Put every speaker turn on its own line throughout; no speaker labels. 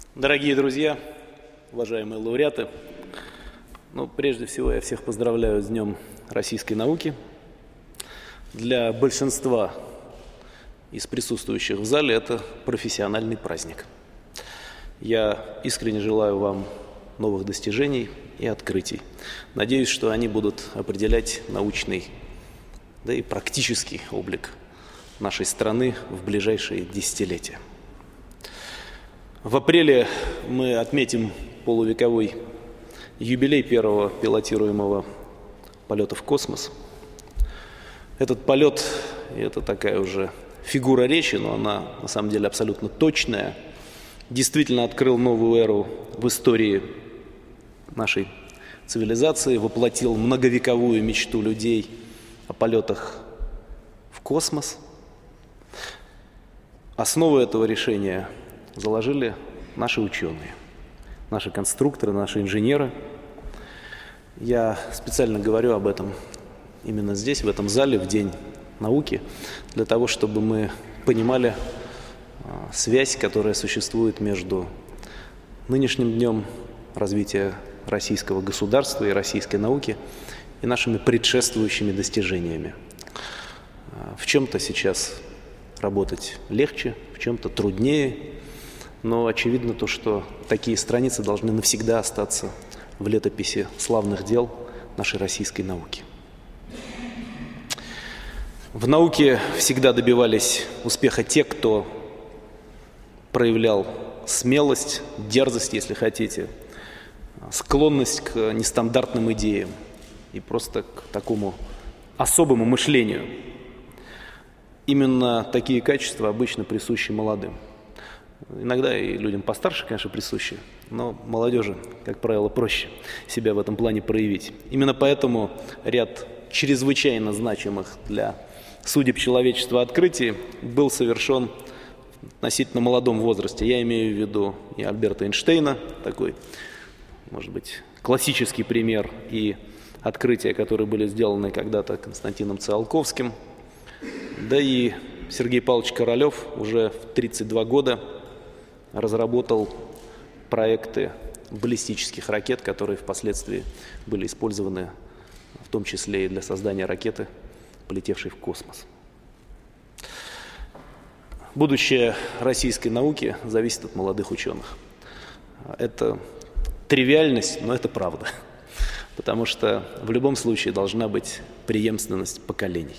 Дорогие друзья, уважаемые лауреаты, прежде всего я всех поздравляю с Днем российской науки. Для большинства из присутствующих в зале это профессиональный праздник. Я искренне желаю вам новых достижений и открытий. Надеюсь, что они будут определять научный, да и практический облик нашей страны в ближайшие десятилетия. В апреле мы отметим полувековой юбилей первого пилотируемого полета в космос. Этот полет, и это такая уже фигура речи, но она на самом деле абсолютно точная, действительно открыл новую эру в истории нашей цивилизации, воплотил многовековую мечту людей о полетах в космос. Основу этого решения заложили наши ученые, наши конструкторы, наши инженеры. Я специально говорю об этом именно здесь, в этом зале, в День науки, для того, чтобы мы понимали связь, которая существует между нынешним днем развития российского государства и российской науки и нашими предшествующими достижениями. В чем-то сейчас работать легче, в чем-то труднее, но очевидно то, что такие страницы должны навсегда остаться в летописи славных дел нашей российской науки. В науке всегда добивались успеха те, кто проявлял смелость, дерзость, если хотите, склонность к нестандартным идеям и просто к такому особому мышлению. Именно такие качества обычно присущи молодым. Иногда и людям постарше, конечно, присущи, но молодежи, как правило, проще себя в этом плане проявить. Именно поэтому ряд чрезвычайно значимых для судеб человечества открытий был совершен в относительно молодом возрасте. Я имею в виду и Альберта Эйнштейна, такой, может быть, классический пример, и открытия, которые были сделаны когда-то Константином Циолковским, да и Сергей Павлович Королев уже в 32 года разработал проекты баллистических ракет, которые впоследствии были использованы в том числе и для создания ракеты, полетевшей в космос. Будущее российской науки зависит от молодых ученых. Это тривиальность, но это правда, потому что в любом случае должна быть преемственность поколений.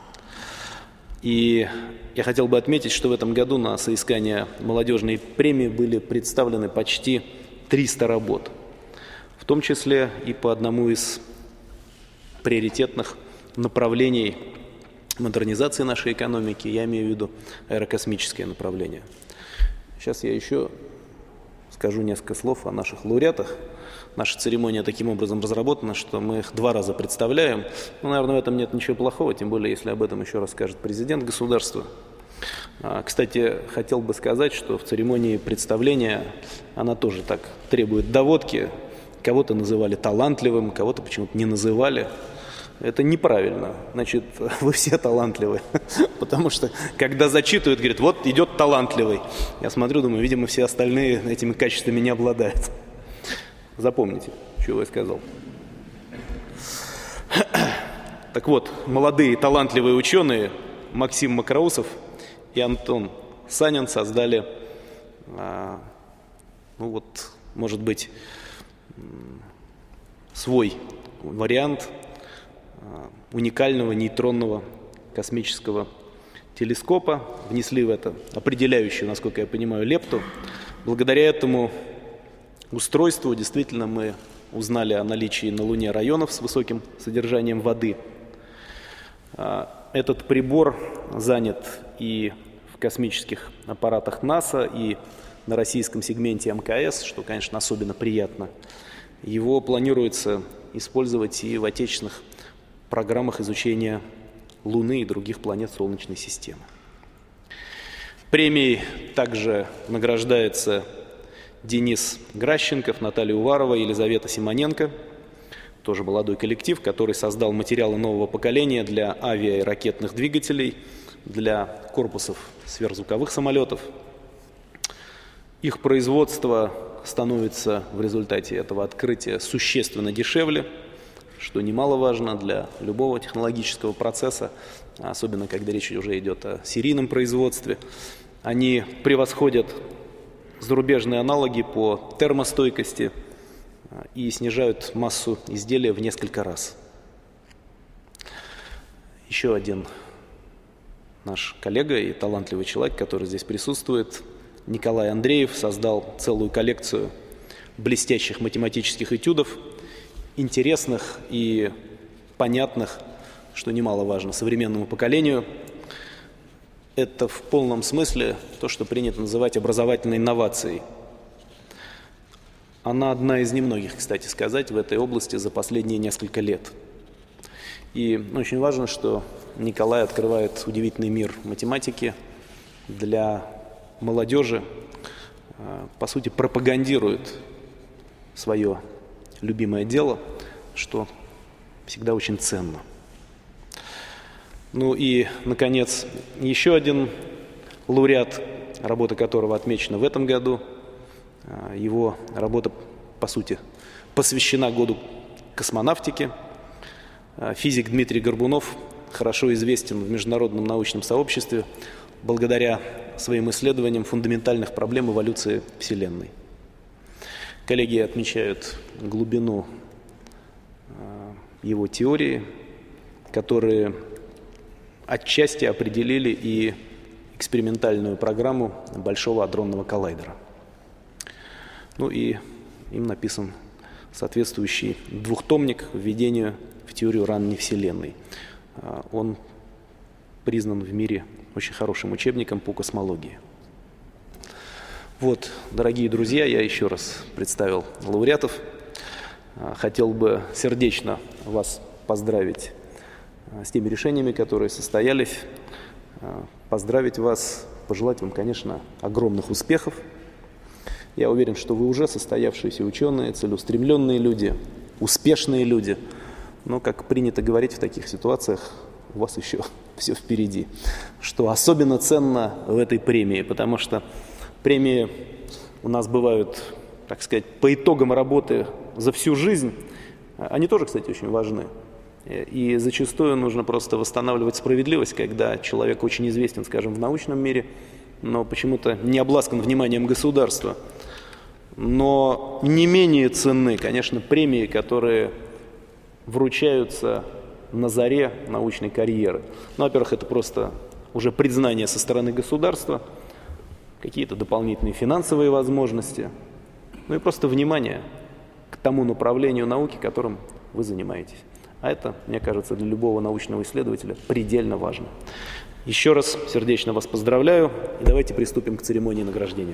И я хотел бы отметить, что в этом году на соискание молодежной премии были представлены почти 300 работ, в том числе и по одному из приоритетных направлений модернизации нашей экономики, я имею в виду аэрокосмическое направление. Сейчас я еще скажу несколько слов о наших лауреатах. Наша церемония таким образом разработана, что мы их 2 раза представляем. Наверное, в этом нет ничего плохого, тем более, если об этом еще расскажет президент государства. Кстати, хотел бы сказать, что в церемонии представления она тоже так требует доводки. Кого-то называли талантливым, кого-то почему-то не называли. Это неправильно. Значит, вы все талантливы. Потому что, когда зачитывают, говорят, вот идет талантливый. Я смотрю, думаю, видимо, все остальные этими качествами не обладают. Запомните, что я сказал. Так вот, молодые талантливые ученые Максим Мокроусов и Антон Санин создали, может быть, свой вариант уникального нейтронного космического телескопа, внесли в это определяющую, насколько я понимаю, лепту. Благодаря этому устройству действительно мы узнали о наличии на Луне районов с высоким содержанием воды. Этот прибор занят и в космических аппаратах НАСА, и на российском сегменте МКС, что, конечно, особенно приятно. Его планируется использовать и в отечественных программах изучения Луны и других планет Солнечной системы. Премией также награждается Денис Гращенков, Наталья Уварова, Елизавета Симоненко, тоже молодой коллектив, который создал материалы нового поколения для авиа- и ракетных двигателей, для корпусов сверхзвуковых самолетов. Их производство становится в результате этого открытия существенно дешевле, что немаловажно для любого технологического процесса, особенно когда речь уже идет о серийном производстве. Они превосходят зарубежные аналоги по термостойкости и снижают массу изделия в несколько раз. Еще один наш коллега и талантливый человек, который здесь присутствует, Николай Андреев, создал целую коллекцию блестящих математических этюдов, интересных и понятных, что немаловажно современному поколению. Это в полном смысле то, что принято называть образовательной инновацией. Она одна из немногих, кстати сказать, в этой области за последние несколько лет. И очень важно, что Николай открывает удивительный мир математики для молодежи, по сути, пропагандирует свое любимое дело, что всегда очень ценно. Ну и, наконец, еще один лауреат, работа которого отмечена в этом году. Его работа, по сути, посвящена году космонавтики. Физик Дмитрий Горбунов хорошо известен в международном научном сообществе благодаря своим исследованиям фундаментальных проблем эволюции Вселенной. Коллеги отмечают глубину его теории, которые отчасти определили и экспериментальную программу Большого адронного коллайдера. Ну и им написан соответствующий двухтомник «Введение в теорию ранней Вселенной». Он признан в мире очень хорошим учебником по космологии. Вот, дорогие друзья, я еще раз представил лауреатов. Хотел бы сердечно вас поздравить с теми решениями, которые состоялись, поздравить вас, пожелать вам, конечно, огромных успехов. Я уверен, что вы уже состоявшиеся ученые, целеустремленные люди, успешные люди. Но, как принято говорить в таких ситуациях, у вас еще все впереди. Что особенно ценно в этой премии, потому что премии у нас бывают, так сказать, по итогам работы за всю жизнь. Они тоже, кстати, очень важны. И зачастую нужно просто восстанавливать справедливость, когда человек очень известен, скажем, в научном мире, но почему-то не обласкан вниманием государства. Но не менее ценны, конечно, премии, которые вручаются на заре научной карьеры. Ну, во-первых, это просто уже признание со стороны государства, какие-то дополнительные финансовые возможности, ну и просто внимание к тому направлению науки, которым вы занимаетесь. А это, мне кажется, для любого научного исследователя предельно важно. Еще раз сердечно вас поздравляю, и давайте приступим к церемонии награждения.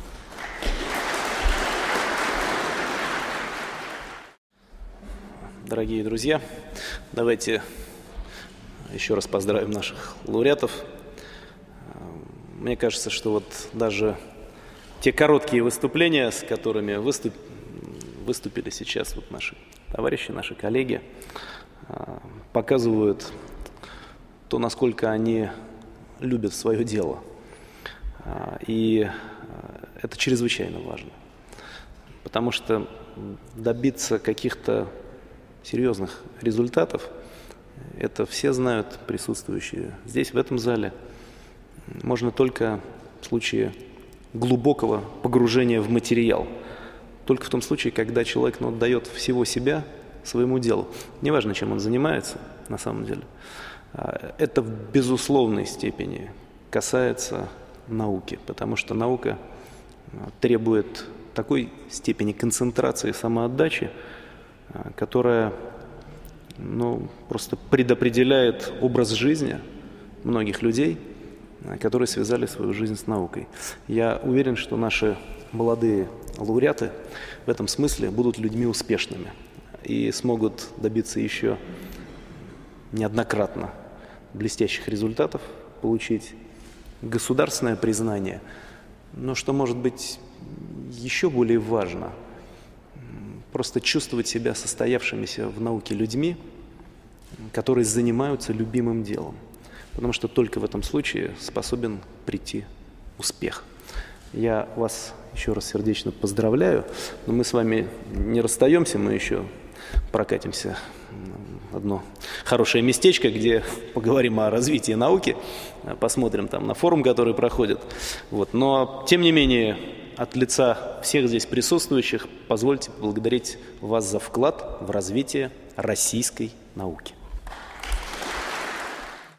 Дорогие друзья, давайте еще раз поздравим наших лауреатов. Мне кажется, что вот даже те короткие выступления, с которыми выступили сейчас вот наши товарищи, наши коллеги, показывают то, насколько они любят свое дело. И это чрезвычайно важно, потому что добиться каких-то серьезных результатов, это все знают присутствующие здесь, в этом зале, можно только в случае глубокого погружения в материал. Только в том случае, когда человек отдает всего себя своему делу. Неважно, чем он занимается на самом деле. Это в безусловной степени касается науки, потому что наука требует такой степени концентрации и самоотдачи, которая просто предопределяет образ жизни многих людей, которые связали свою жизнь с наукой. Я уверен, что наши молодые лауреаты в этом смысле будут людьми успешными и смогут добиться еще неоднократно блестящих результатов, получить государственное признание. Но что может быть еще более важно, просто чувствовать себя состоявшимися в науке людьми, которые занимаются любимым делом. Потому что только в этом случае способен прийти успех. Я вас еще раз сердечно поздравляю, но мы с вами не расстаемся, мы еще прокатимся в одно хорошее местечко, где поговорим о развитии науки, посмотрим там на форум, который проходит. Вот. Но, тем не менее, от лица всех здесь присутствующих позвольте поблагодарить вас за вклад в развитие российской науки.